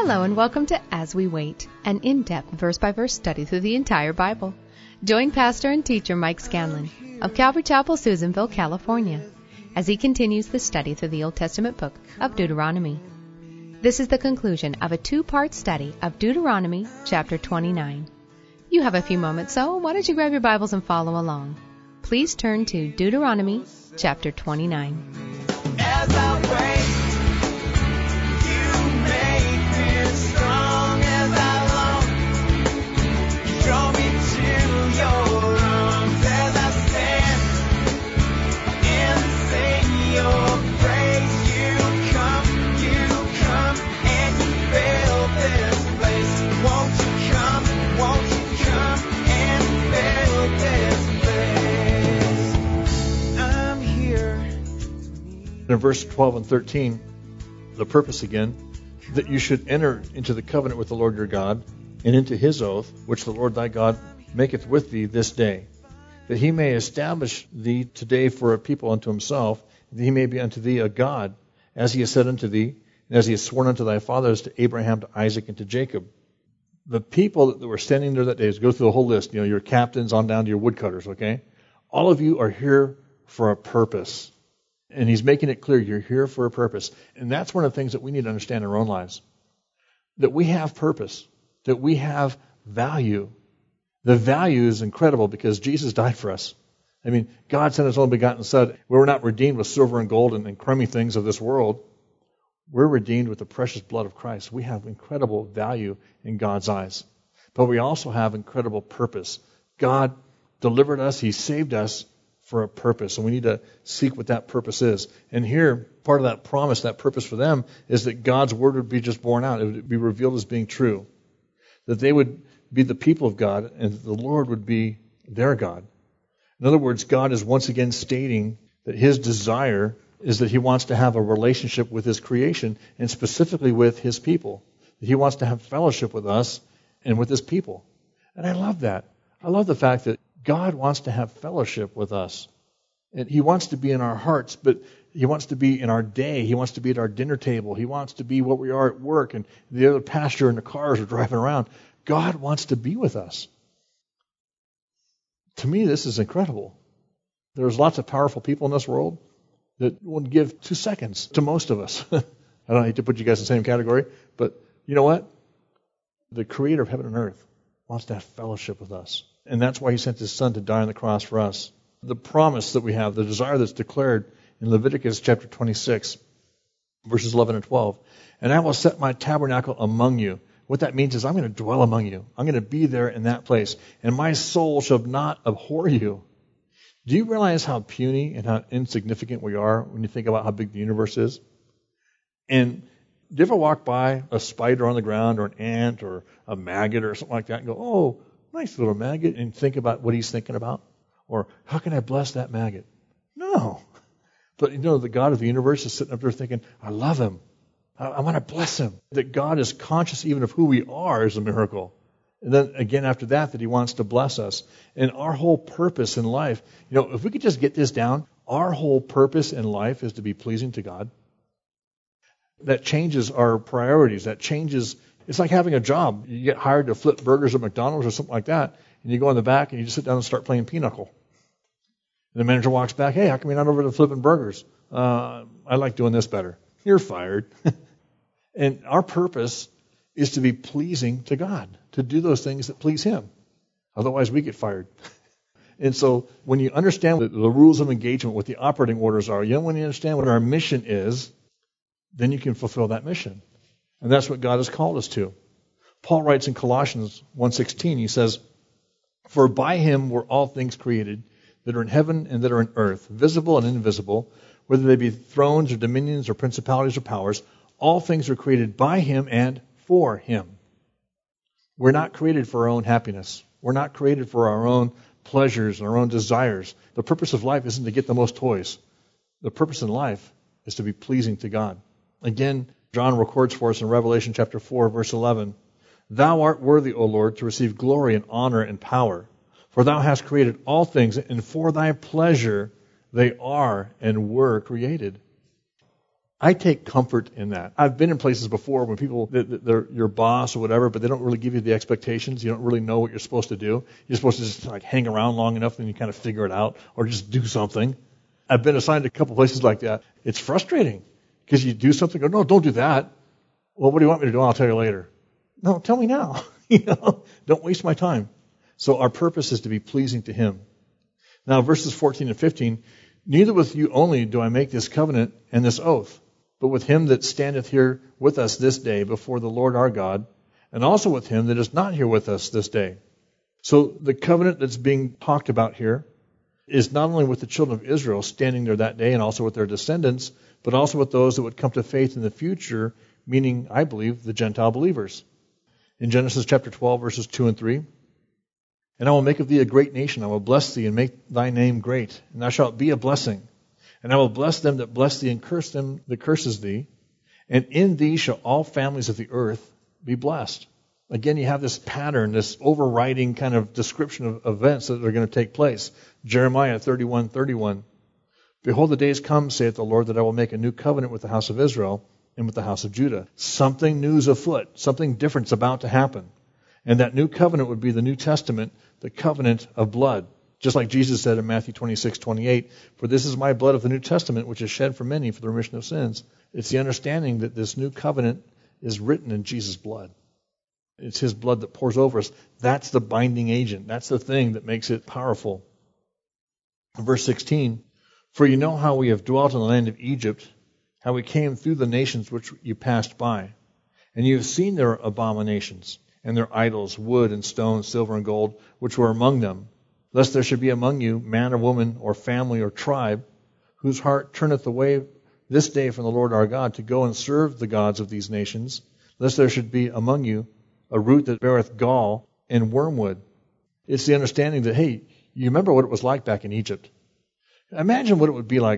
Hello and welcome to As We Wait, an in-depth verse-by-verse study through the entire Bible. Join pastor and teacher Mike Scanlon of Calvary Chapel, Susanville, California, as he continues the study through the Old Testament book of Deuteronomy. This is the conclusion of a two-part study of Deuteronomy chapter 29. You have a few moments, so why don't you grab your Bibles and follow along. Please turn to Deuteronomy chapter 29. As I wait, you make me strong as I long. Draw me to your arms as I stand and sing your praise. You come, and you fill this place. Won't you come and fill this place? I'm here. In verse 12 and 13, the purpose again, that you should enter into the covenant with the Lord your God, and into his oath, which the Lord thy God maketh with thee this day, that he may establish thee today for a people unto himself, that he may be unto thee a God, as he has said unto thee, and as he has sworn unto thy fathers, to Abraham, to Isaac, and to Jacob. The people that were standing there that day, go through the whole list, your captains on down to your woodcutters, okay? All of you are here for a purpose. And he's making it clear you're here for a purpose. And that's one of the things that we need to understand in our own lives. That we have purpose. That we have value. The value is incredible because Jesus died for us. I mean, God sent his only begotten Son. We're not redeemed with silver and gold and crummy things of this world. We're redeemed with the precious blood of Christ. We have incredible value in God's eyes. But we also have incredible purpose. God delivered us. He saved us for a purpose, and we need to seek what that purpose is. And here, part of that promise, that purpose for them, is that God's word would be just borne out. It would be revealed as being true. That they would be the people of God, and the Lord would be their God. In other words, God is once again stating that his desire is that he wants to have a relationship with his creation, and specifically with his people. That he wants to have fellowship with us and with his people. And I love that. I love the fact that God wants to have fellowship with us. And he wants to be in our hearts, but he wants to be in our day. He wants to be at our dinner table. He wants to be what we are at work and the other pasture in the cars are driving around. God wants to be with us. To me, this is incredible. There's lots of powerful people in this world that wouldn't give 2 seconds to most of us. I don't hate to put you guys in the same category, but you know what? The creator of heaven and earth wants to have fellowship with us. And that's why he sent his Son to die on the cross for us. The promise that we have, the desire that's declared in Leviticus chapter 26, verses 11 and 12. And I will set my tabernacle among you. What that means is I'm going to dwell among you. I'm going to be there in that place. And my soul shall not abhor you. Do you realize how puny and how insignificant we are when you think about how big the universe is? And do you ever walk by a spider on the ground or an ant or a maggot or something like that and go, oh, nice little maggot, and think about what he's thinking about? Or how can I bless that maggot? No. But the God of the universe is sitting up there thinking, I love him. I want to bless him. That God is conscious even of who we are is a miracle. And then again after that he wants to bless us. And our whole purpose in life, if we could just get this down, our whole purpose in life is to be pleasing to God. That changes our priorities. That changes. It's like having a job. You get hired to flip burgers at McDonald's or something like that, and you go in the back and you just sit down and start playing pinochle. And the manager walks back, hey, how come you're not over to flipping burgers? I like doing this better. You're fired. And our purpose is to be pleasing to God, to do those things that please him. Otherwise, we get fired. And so when you understand the rules of engagement, what the operating orders are, when you understand what our mission is, then you can fulfill that mission. And that's what God has called us to. Paul writes in Colossians 1:16, he says, for by him were all things created that are in heaven and that are in earth, visible and invisible, whether they be thrones or dominions or principalities or powers, all things are created by him and for him. We're not created for our own happiness. We're not created for our own pleasures and our own desires. The purpose of life isn't to get the most toys. The purpose in life is to be pleasing to God. Again, John records for us in Revelation chapter 4, verse 11, thou art worthy, O Lord, to receive glory and honor and power, for thou hast created all things, and for thy pleasure they are and were created. I take comfort in that. I've been in places before when people, they're your boss or whatever, but they don't really give you the expectations. You don't really know what you're supposed to do. You're supposed to just like hang around long enough and you kind of figure it out or just do something. I've been assigned to a couple places like that. It's frustrating because you do something, go, no, don't do that. Well, what do you want me to do? I'll tell you later. No, tell me now. Don't waste my time. So our purpose is to be pleasing to Him. Now, verses 14 and 15, neither with you only do I make this covenant and this oath, but with him that standeth here with us this day before the Lord our God, and also with him that is not here with us this day. So the covenant that's being talked about here is not only with the children of Israel standing there that day and also with their descendants, but also with those that would come to faith in the future, meaning, I believe, the Gentile believers. In Genesis chapter 12, verses 2 and 3, and I will make of thee a great nation. I will bless thee and make thy name great, and thou shalt be a blessing. And I will bless them that bless thee and curse them that curses thee. And in thee shall all families of the earth be blessed. Again, you have this pattern, this overriding kind of description of events that are going to take place. Jeremiah 31:31. Behold, the days come, saith the Lord, that I will make a new covenant with the house of Israel and with the house of Judah. Something new is afoot. Something different is about to happen. And that new covenant would be the New Testament, the covenant of blood. Just like Jesus said in Matthew 26:28, for this is my blood of the New Testament, which is shed for many for the remission of sins. It's the understanding that this new covenant is written in Jesus' blood. It's His blood that pours over us. That's the binding agent. That's the thing that makes it powerful. Verse 16, for you know how we have dwelt in the land of Egypt, how we came through the nations which you passed by. And you have seen their abominations, and their idols, wood and stone, silver and gold, which were among them. Lest there should be among you man or woman or family or tribe, whose heart turneth away this day from the Lord our God to go and serve the gods of these nations, lest there should be among you a root that beareth gall and wormwood. It's the understanding that, hey, you remember what it was like back in Egypt. Imagine what it would be like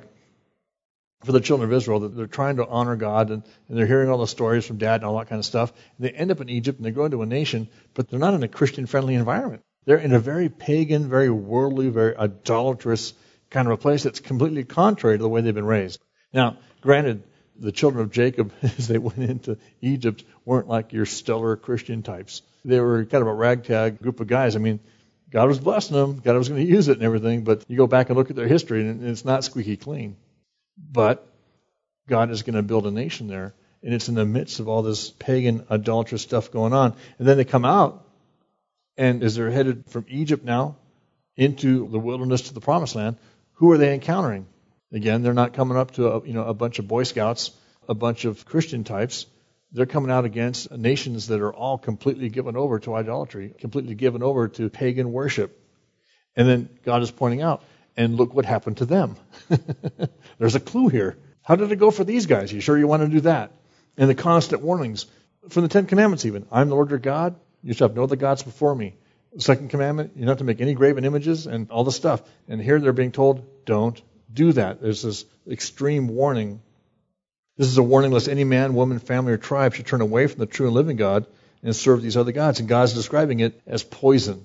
for the children of Israel, that they're trying to honor God, and they're hearing all the stories from Dad and all that kind of stuff. And they end up in Egypt, and they go into a nation, but they're not in a Christian-friendly environment. They're in a very pagan, very worldly, very idolatrous kind of a place that's completely contrary to the way they've been raised. Now, granted, the children of Jacob, as they went into Egypt, weren't like your stellar Christian types. They were kind of a ragtag group of guys. I mean, God was blessing them. God was going to use it and everything, but you go back and look at their history, and it's not squeaky clean. But God is going to build a nation there, and it's in the midst of all this pagan, idolatrous stuff going on. And then they come out, and as they're headed from Egypt now into the wilderness to the Promised Land, who are they encountering? Again, they're not coming up to a bunch of Boy Scouts, a bunch of Christian types. They're coming out against nations that are all completely given over to idolatry, completely given over to pagan worship. And then God is pointing out, and look what happened to them. There's a clue here. How did it go for these guys? You sure you want to do that? And the constant warnings from the Ten Commandments even. I'm the Lord your God. You shall have no other gods before me. The second commandment, you're not to make any graven images and all this stuff. And here they're being told, don't do that. There's this extreme warning. This is a warning lest any man, woman, family, or tribe should turn away from the true and living God and serve these other gods. And God's describing it as poison.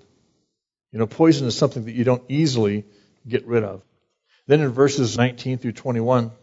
Poison is something that you don't easily get rid of. Then in verses 19 through 21,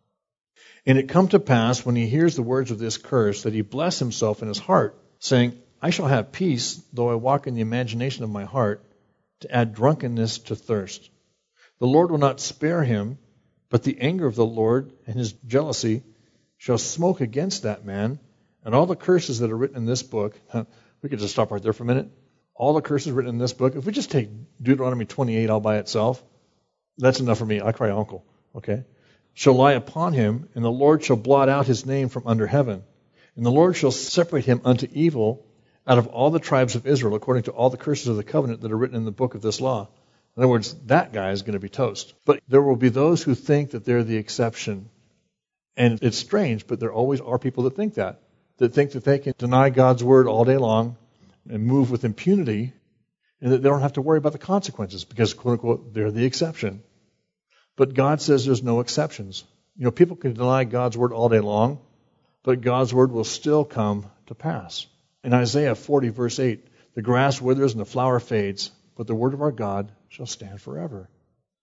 and it come to pass when he hears the words of this curse that he bless himself in his heart, saying, I shall have peace, though I walk in the imagination of my heart, to add drunkenness to thirst. The Lord will not spare him, but the anger of the Lord and his jealousy shall smoke against that man, and all the curses that are written in this book. We could just stop right there for a minute. All the curses written in this book, if we just take Deuteronomy 28 all by itself, that's enough for me. I cry uncle. Okay? Shall lie upon him, and the Lord shall blot out his name from under heaven. And the Lord shall separate him unto evil out of all the tribes of Israel, according to all the curses of the covenant that are written in the book of this law. In other words, that guy is going to be toast. But there will be those who think that they're the exception. And it's strange, but there always are people that think that they can deny God's word all day long and move with impunity, and that they don't have to worry about the consequences because, quote unquote, they're the exception. But God says there's no exceptions. People can deny God's word all day long, but God's word will still come to pass. In Isaiah 40, verse 8, the grass withers and the flower fades, but the word of our God shall stand forever.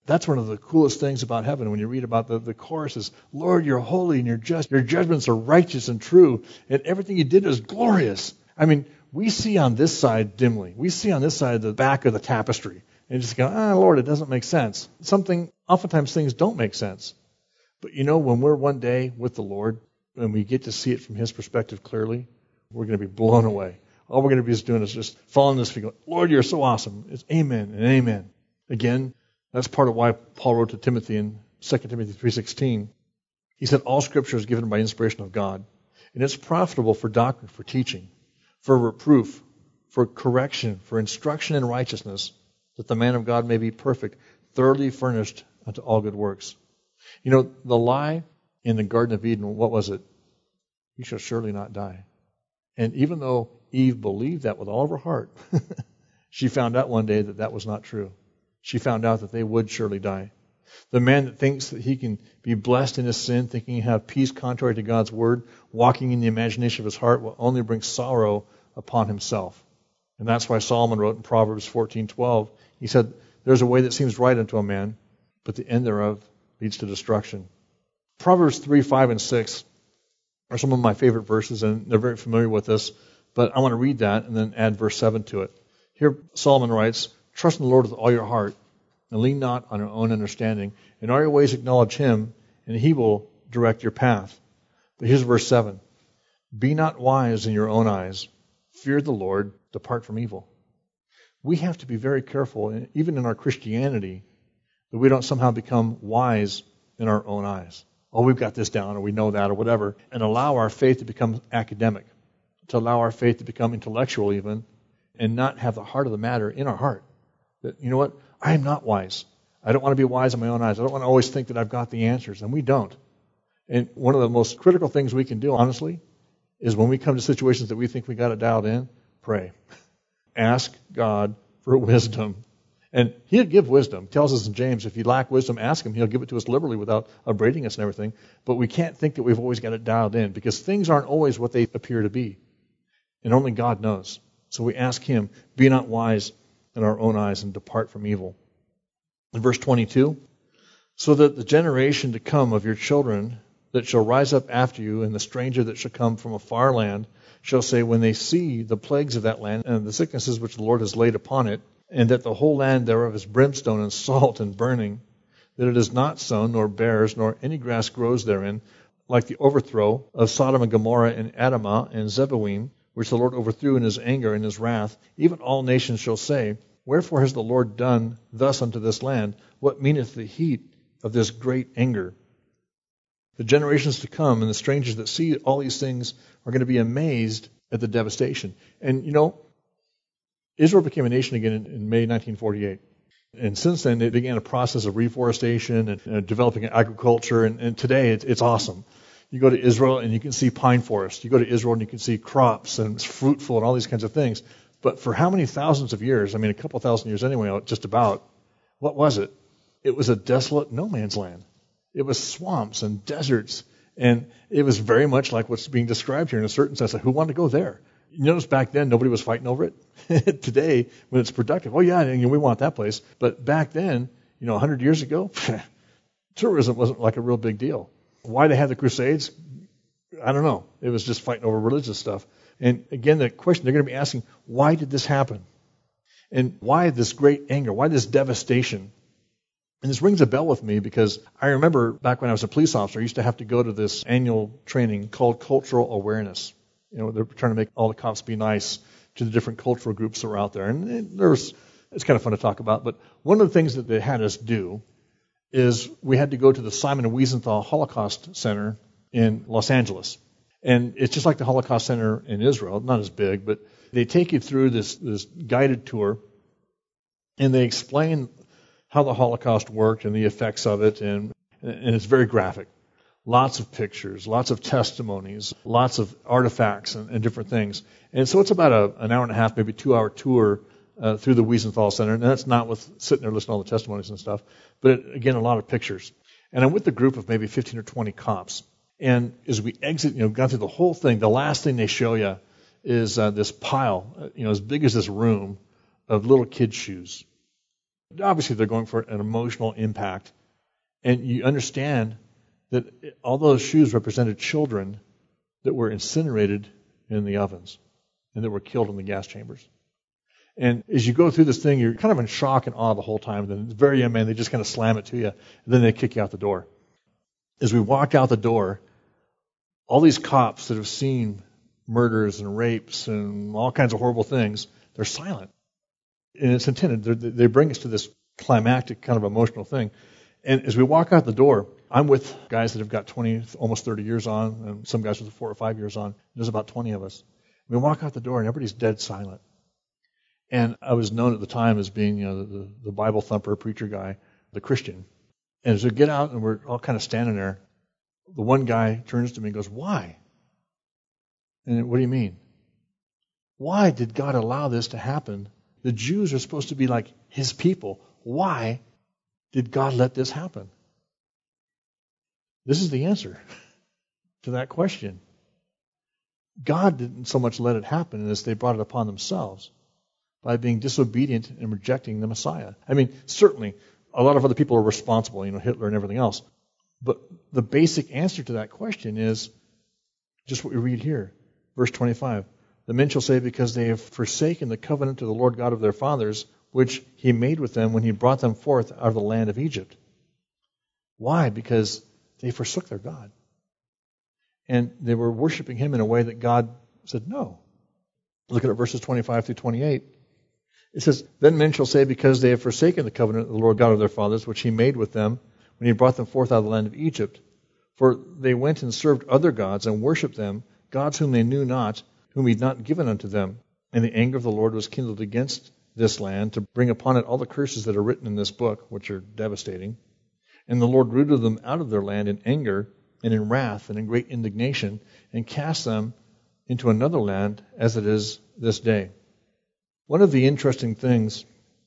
That's one of the coolest things about heaven when you read about the choruses. Lord, you're holy and you're just. Your judgments are righteous and true. And everything you did is glorious. I mean, we see on this side dimly. We see on this side the back of the tapestry. And just go, Lord, it doesn't make sense. Oftentimes things don't make sense. But when we're one day with the Lord and we get to see it from His perspective clearly, we're going to be blown away. All we're going to be doing is just falling on this feet, going, Lord, you're so awesome. It's amen and amen. Again, that's part of why Paul wrote to Timothy in 2 Timothy 3:16. He said, all Scripture is given by inspiration of God, and it's profitable for doctrine, for teaching, for reproof, for correction, for instruction in righteousness, that the man of God may be perfect, thoroughly furnished unto all good works. The lie in the Garden of Eden, what was it? You shall surely not die. And even though Eve believed that with all of her heart, she found out one day that that was not true. She found out that they would surely die. The man that thinks that he can be blessed in his sin, thinking he have peace contrary to God's word, walking in the imagination of his heart, will only bring sorrow upon himself. And that's why Solomon wrote in Proverbs 14:12, he said, there's a way that seems right unto a man, but the end thereof leads to destruction. Proverbs 3, 5, and 6 are some of my favorite verses, and they're very familiar with this, but I want to read that and then add verse 7 to it. Here Solomon writes, trust in the Lord with all your heart, and lean not on your own understanding. In all your ways acknowledge Him, and He will direct your path. But here's verse 7. Be not wise in your own eyes. Fear the Lord. Depart from evil. We have to be very careful, even in our Christianity, that we don't somehow become wise in our own eyes. Oh, we've got this down, or we know that, or whatever, and allow our faith to become academic, to allow our faith to become intellectual even, and not have the heart of the matter in our heart. That, you know what? I am not wise. I don't want to be wise in my own eyes. I don't want to always think that I've got the answers, and we don't. And one of the most critical things we can do, honestly, is when we come to situations that we think we got it dialed in, pray. Ask God for wisdom. And He'll give wisdom. It tells us in James, if you lack wisdom, ask Him. He'll give it to us liberally without upbraiding us and everything. But we can't think that we've always got it dialed in, because things aren't always what they appear to be. And only God knows. So we ask Him, be not wise in our own eyes, and depart from evil. In verse 22, so that the generation to come of your children that shall rise up after you, and the stranger that shall come from a far land, shall say, when they see the plagues of that land, and the sicknesses which the Lord has laid upon it, and that the whole land thereof is brimstone and salt and burning, that it is not sown, nor bears, nor any grass grows therein, like the overthrow of Sodom and Gomorrah and Admah and Zeboim, which the Lord overthrew in His anger and His wrath, even all nations shall say, wherefore has the Lord done thus unto this land? What meaneth the heat of this great anger? The generations to come and the strangers that see all these things are going to be amazed at the devastation. And, Israel became a nation again in May 1948. And since then, they began a process of reforestation and developing agriculture. And today, it's awesome. You go to Israel and you can see pine forests. You go to Israel and you can see crops and it's fruitful and all these kinds of things. But for how many thousands of years, a couple thousand years anyway, just about, what was it? It was a desolate no man's land. It was swamps and deserts. And it was very much like what's being described here in a certain sense. Like, who wanted to go there? You notice back then, nobody was fighting over it. Today, when it's productive, oh yeah, we want that place. But back then, 100 years ago, tourism wasn't like a real big deal. Why they had the Crusades? I don't know. It was just fighting over religious stuff. And again, the question they're going to be asking, why did this happen? And why this great anger? Why this devastation? And this rings a bell with me because I remember back when I was a police officer, I used to have to go to this annual training called Cultural Awareness. They're trying to make all the cops be nice to the different cultural groups that were out there. And it's kind of fun to talk about. But one of the things that they had us do is we had to go to the Simon & Wiesenthal Holocaust Center in Los Angeles. And it's just like the Holocaust Center in Israel, not as big, but they take you through this guided tour, and they explain how the Holocaust worked and the effects of it, and it's very graphic. Lots of pictures, lots of testimonies, lots of artifacts and different things. And so it's about an hour and a half, maybe 2-hour tour through the Wiesenthal Center. And that's not with sitting there listening to all the testimonies and stuff, but again, a lot of pictures. And I'm with a group of maybe 15 or 20 cops. And as we exit, gone through the whole thing, the last thing they show you is this pile, as big as this room, of little kids' shoes. Obviously, they're going for an emotional impact. And you understand that all those shoes represented children that were incinerated in the ovens and that were killed in the gas chambers. And as you go through this thing, you're kind of in shock and awe the whole time. Then at the very end, man, they just kind of slam it to you, and then they kick you out the door. As we walk out the door, all these cops that have seen murders and rapes and all kinds of horrible things, they're silent. And it's intended. They bring us to this climactic kind of emotional thing. And as we walk out the door, I'm with guys that have got 20, almost 30 years on, and some guys with 4 or 5 years on. There's about 20 of us. We walk out the door, and everybody's dead silent. And I was known at the time as being the Bible thumper, preacher guy, the Christian. And as we get out and we're all kind of standing there, the one guy turns to me and goes, "Why?" And what do you mean? Why did God allow this to happen? The Jews are supposed to be like His people. Why did God let this happen? This is the answer to that question. God didn't so much let it happen as they brought it upon themselves by being disobedient and rejecting the Messiah. I mean, certainly, a lot of other people are responsible, Hitler and everything else. But the basic answer to that question is just what we read here. Verse 25. The men shall say, because they have forsaken the covenant of the Lord God of their fathers, which He made with them when He brought them forth out of the land of Egypt. Why? Because they forsook their God. And they were worshiping Him in a way that God said no. Look at verses 25 through 28. It says, then men shall say, because they have forsaken the covenant of the Lord God of their fathers, which He made with them when He brought them forth out of the land of Egypt. For they went and served other gods and worshipped them, gods whom they knew not, whom He had not given unto them. And the anger of the Lord was kindled against this land to bring upon it all the curses that are written in this book, which are devastating. And the Lord rooted them out of their land in anger and in wrath and in great indignation, and cast them into another land as it is this day. One of the interesting things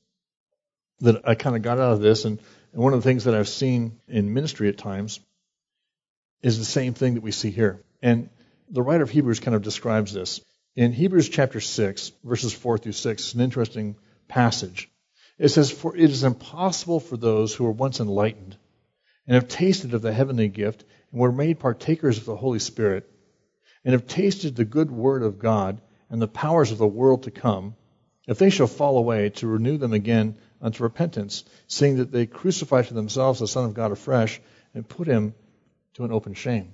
that I kind of got out of this, and one of the things that I've seen in ministry at times, is the same thing that we see here. And the writer of Hebrews kind of describes this. In Hebrews chapter 6, verses 4 through 6, it's an interesting passage. It says, for it is impossible for those who were once enlightened and have tasted of the heavenly gift and were made partakers of the Holy Spirit and have tasted the good word of God and the powers of the world to come, if they shall fall away, to renew them again unto repentance, seeing that they crucify to themselves the Son of God afresh and put Him to an open shame.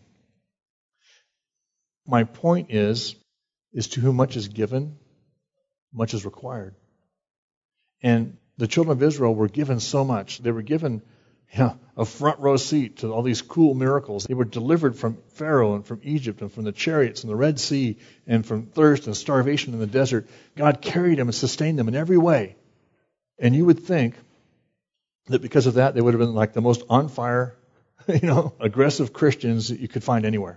My point is to whom much is given, much is required. And the children of Israel were given so much. They were given a front row seat to all these cool miracles. They were delivered from Pharaoh and from Egypt and from the chariots and the Red Sea and from thirst and starvation in the desert. God carried them and sustained them in every way. And you would think that because of that, they would have been like the most on fire, aggressive Christians that you could find anywhere.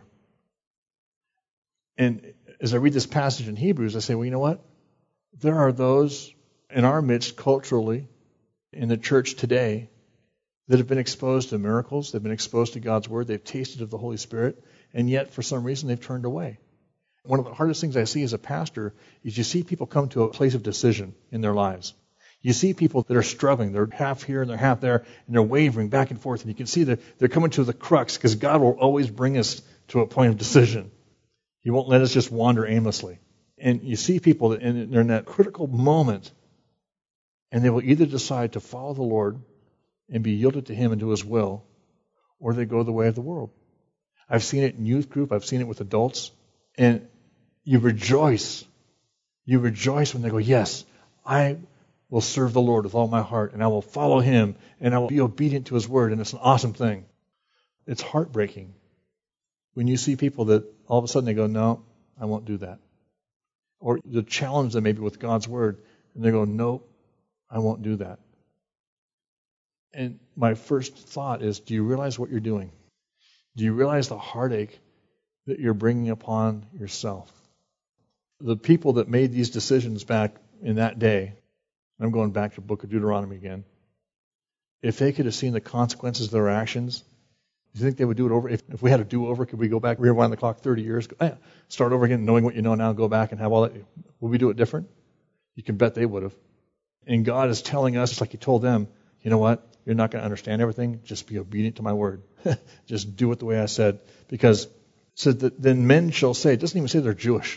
And as I read this passage in Hebrews, I say, well, you know what? There are those in our midst culturally in the church today that have been exposed to miracles, they've been exposed to God's Word, they've tasted of the Holy Spirit, and yet for some reason they've turned away. One of the hardest things I see as a pastor is you see people come to a place of decision in their lives. You see people that are struggling, they're half here and they're half there, and they're wavering back and forth, and you can see that they're coming to the crux, because God will always bring us to a point of decision. He won't let us just wander aimlessly. And you see people that they're in that critical moment, and they will either decide to follow the Lord and be yielded to Him and to His will, or they go the way of the world. I've seen it in youth group. I've seen it with adults. And you rejoice. You rejoice when they go, yes, I will serve the Lord with all my heart, and I will follow Him, and I will be obedient to His Word, and it's an awesome thing. It's heartbreaking when you see people that all of a sudden they go, no, I won't do that. Or you challenge them maybe with God's Word, and they go, no, I won't do that. And my first thought is, do you realize what you're doing? Do you realize the heartache that you're bringing upon yourself? The people that made these decisions back in that day, I'm going back to the book of Deuteronomy again, if they could have seen the consequences of their actions, do you think they would do it over? If we had a do-over, could we go back, rewind the clock 30 years, start over again, knowing what you know now, go back and have all that? Would we do it different? You can bet they would have. And God is telling us, just like he told them, you know what? You're not going to understand everything. Just be obedient to my word. Just do it the way I said. Because it says that then men shall say, it doesn't even say they're Jewish.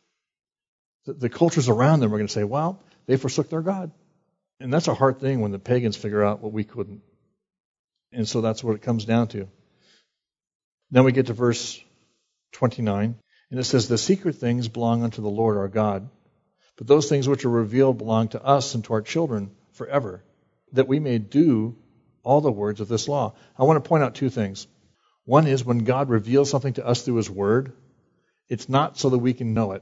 The cultures around them are going to say, well, they forsook their God. And that's a hard thing when the pagans figure out what we couldn't. And so that's what it comes down to. Then we get to verse 29. And it says, the secret things belong unto the Lord our God. But those things which are revealed belong to us and to our children forever, that we may do all the words of this law. I want to point out two things. One is when God reveals something to us through his word, it's not so that we can know it,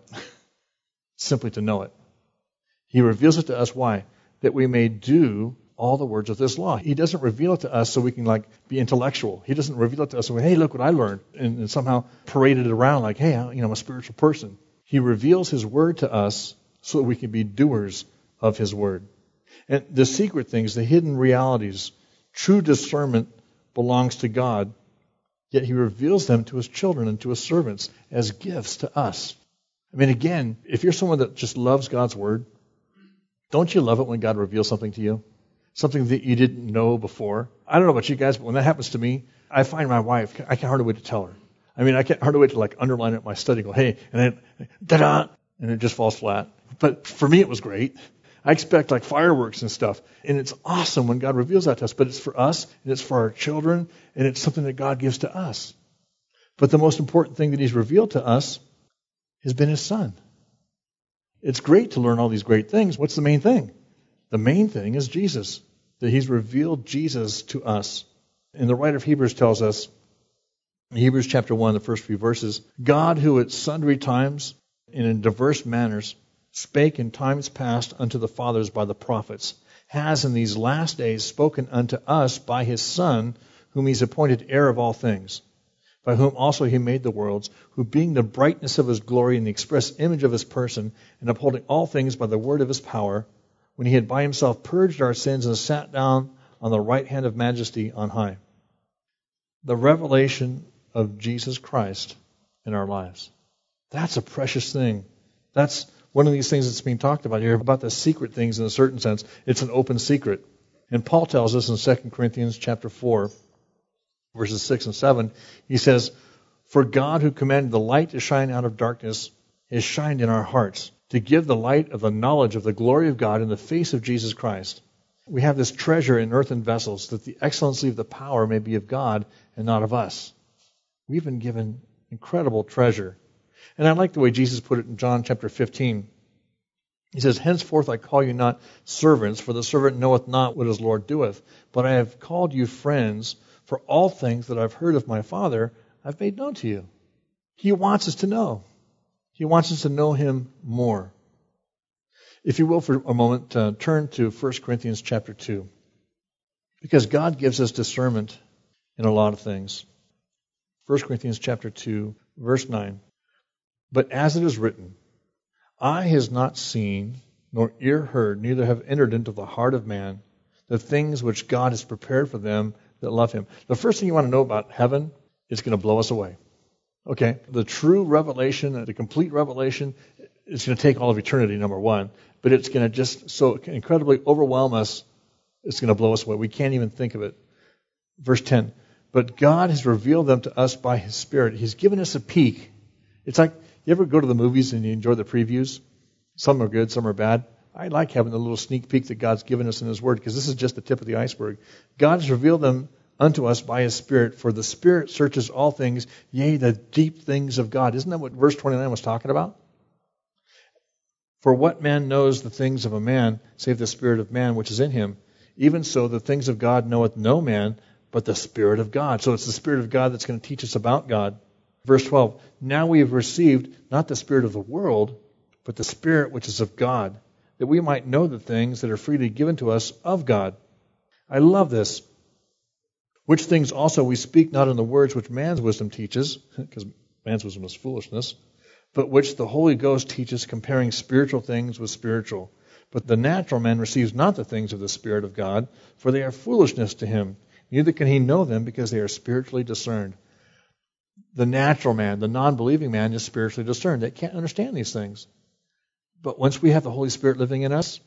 simply to know it. He reveals it to us, why? That we may do all the words of this law. He doesn't reveal it to us so we can be intellectual. He doesn't reveal it to us so, hey, look what I learned, and somehow parade it around like, hey, I'm a spiritual person. He reveals his word to us so that we can be doers of his word. And the secret things, the hidden realities, true discernment belongs to God, yet he reveals them to his children and to his servants as gifts to us. I mean, again, if you're someone that just loves God's word, don't you love it when God reveals something to you? Something that you didn't know before? I don't know about you guys, but when that happens to me, I find my wife, I can't hardly wait to tell her. I mean, I can't hardly wait to underline it in my study, go, hey, and then, da-da, and it just falls flat. But for me, it was great. I expect fireworks and stuff. And it's awesome when God reveals that to us. But it's for us, and it's for our children, and it's something that God gives to us. But the most important thing that he's revealed to us has been his Son. It's great to learn all these great things. What's the main thing? The main thing is Jesus, that he's revealed Jesus to us. And the writer of Hebrews tells us, in Hebrews chapter 1, the first few verses, God who at sundry times and in diverse manners spake in times past unto the fathers by the prophets, has in these last days spoken unto us by his Son, whom he's appointed heir of all things, by whom also he made the worlds, who being the brightness of his glory and the express image of his person, and upholding all things by the word of his power, when he had by himself purged our sins and sat down on the right hand of majesty on high. The revelation of Jesus Christ in our lives. That's a precious thing. That's one of these things that's being talked about here, about the secret things in a certain sense. It's an open secret. And Paul tells us in 2 Corinthians chapter 4, verses 6 and 7, he says, for God who commanded the light to shine out of darkness has shined in our hearts, to give the light of the knowledge of the glory of God in the face of Jesus Christ. We have this treasure in earthen vessels, that the excellency of the power may be of God and not of us. We've been given incredible treasure. And I like the way Jesus put it in John chapter 15. He says, henceforth I call you not servants, for the servant knoweth not what his Lord doeth. But I have called you friends, for all things that I've heard of my Father I've made known to you. He wants us to know. He wants us to know him more. If you will, for a moment, turn to 1 Corinthians chapter 2. Because God gives us discernment in a lot of things. 1 Corinthians chapter 2, verse 9. But as it is written, eye has not seen, nor ear heard, neither have entered into the heart of man the things which God has prepared for them that love him. The first thing you want to know about heaven is going to blow us away. Okay, the true revelation, the complete revelation, is going to take all of eternity, number one. But it's going to just so incredibly overwhelm us, it's going to blow us away. We can't even think of it. Verse 10, but God has revealed them to us by his Spirit. He's given us a peek. It's like, you ever go to the movies and you enjoy the previews? Some are good, some are bad. I like having the little sneak peek that God's given us in his word, because this is just the tip of the iceberg. God has revealed them unto us by his Spirit, for the Spirit searches all things, yea, the deep things of God. Isn't that what verse 29 was talking about? For what man knows the things of a man, save the spirit of man which is in him? Even so, the things of God knoweth no man, but the Spirit of God. So it's the Spirit of God that's going to teach us about God. Verse 12, now we have received not the spirit of the world, but the Spirit which is of God, that we might know the things that are freely given to us of God. I love this. Which things also we speak not in the words which man's wisdom teaches, because man's wisdom is foolishness, but which the Holy Ghost teaches, comparing spiritual things with spiritual. But the natural man receives not the things of the Spirit of God, for they are foolishness to him. Neither can he know them, because they are spiritually discerned. The natural man, the non-believing man, is spiritually discerned. They can't understand these things. But once we have the Holy Spirit living in us,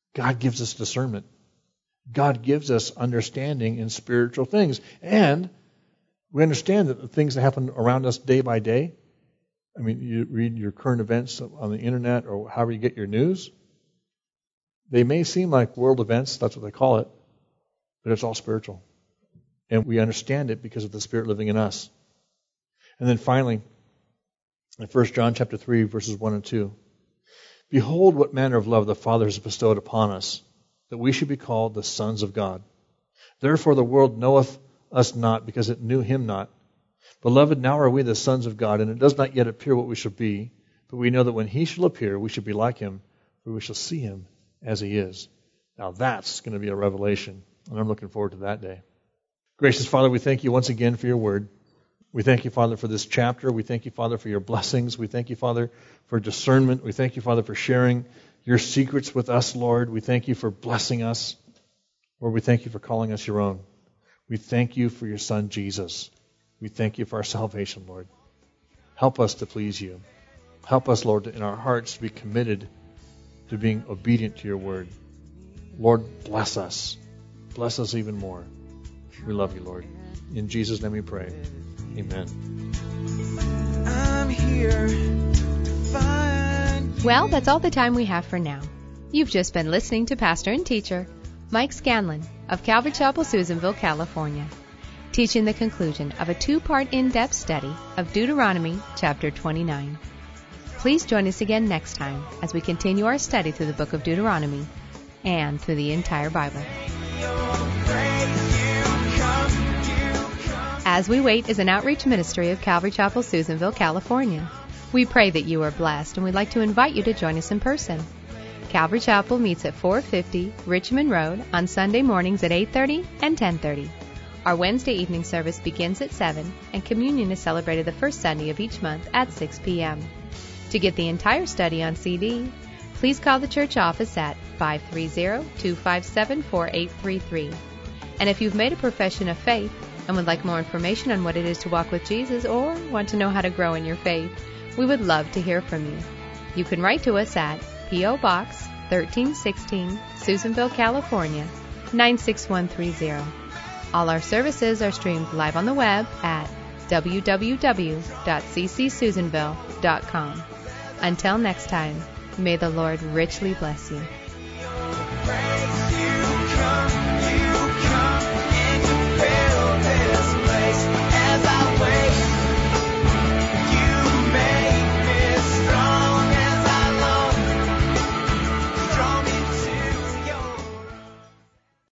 God gives us discernment. God gives us understanding in spiritual things. And we understand that the things that happen around us day by day, I mean, you read your current events on the internet or however you get your news, they may seem like world events, that's what they call it, but it's all spiritual. And we understand it because of the Spirit living in us. And then finally, in 1 John chapter 3, verses 1 and 2, behold what manner of love the Father has bestowed upon us, that we should be called the sons of God. Therefore the world knoweth us not, because it knew him not. Beloved, now are we the sons of God, and it does not yet appear what we shall be, but we know that when he shall appear, we shall be like him, for we shall see him as he is. Now that's going to be a revelation, and I'm looking forward to that day. Gracious Father, we thank you once again for your word. We thank you, Father, for this chapter. We thank you, Father, for your blessings. We thank you, Father, for discernment. We thank you, Father, for sharing your secrets with us, Lord. We thank you for blessing us. Lord, we thank you for calling us your own. We thank you for your Son, Jesus. We thank you for our salvation, Lord. Help us to please you. Help us, Lord, in our hearts to be committed to being obedient to your word. Lord, bless us. Bless us even more. We love you, Lord. In Jesus' name we pray. Amen. I'm here to find. Well, that's all the time we have for now. You've just been listening to pastor and teacher Mike Scanlon of Calvary Chapel, Susanville, California, teaching the conclusion of a 2-part in-depth study of Deuteronomy chapter 29. Please join us again next time as we continue our study through the book of Deuteronomy and through the entire Bible. As We Wait is an outreach ministry of Calvary Chapel, Susanville, California. We pray that you are blessed, and we'd like to invite you to join us in person. Calvary Chapel meets at 450 Richmond Road on Sunday mornings at 8:30 and 10:30. Our Wednesday evening service begins at 7, and communion is celebrated the first Sunday of each month at 6 p.m. To get the entire study on CD, please call the church office at 530-257-4833. And if you've made a profession of faith and would like more information on what it is to walk with Jesus, or want to know how to grow in your faith, we would love to hear from you. You can write to us at P.O. Box 1316, Susanville, California, 96130. All our services are streamed live on the web at www.ccsusanville.com. Until next time, may the Lord richly bless you.